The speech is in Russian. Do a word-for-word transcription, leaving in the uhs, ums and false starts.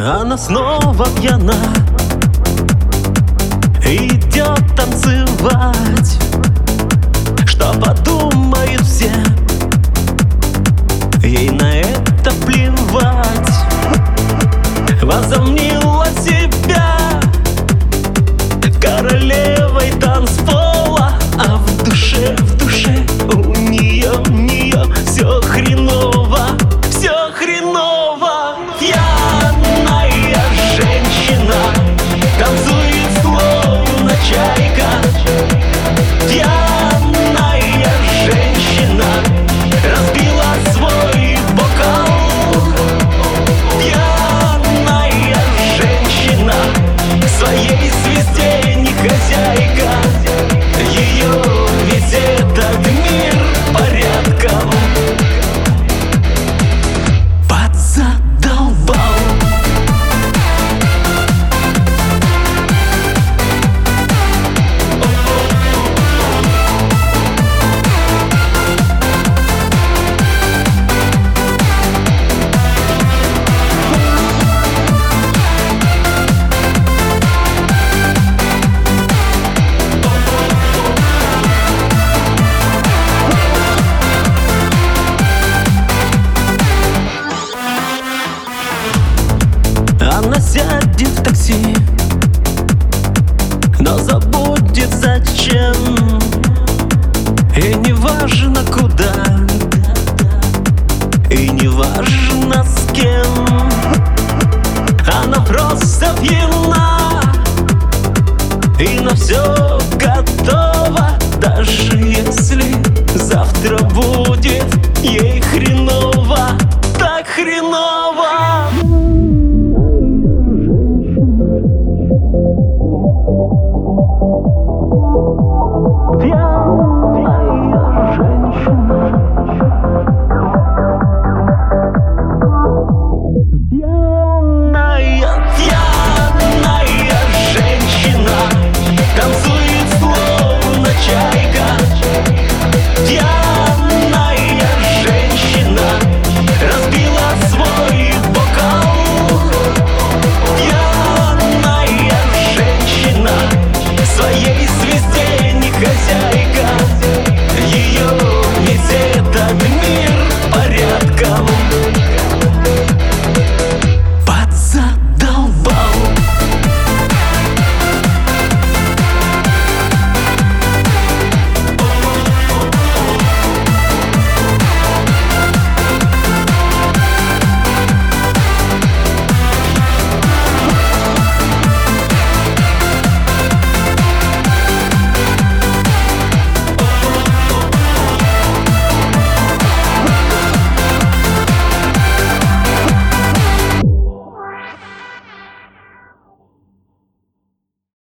Она снова пьяна, идет танцевать. Что подумают все, ей на это плевать. Возомнила себя королевой танцпола, а в душе, в душе у нее, у нее все хреново, все хреново. Пьяная женщина танцует словно чайка. Пьяная женщина разбила свой бокал. Пьяная женщина своей звезде не хозяйка. Ее весь этот мир порядком подзадолбал. Она сядет в такси, но забудет зачем. И не важно куда, и не важно с кем. Она просто пьяна и на все готова, даже если завтра будет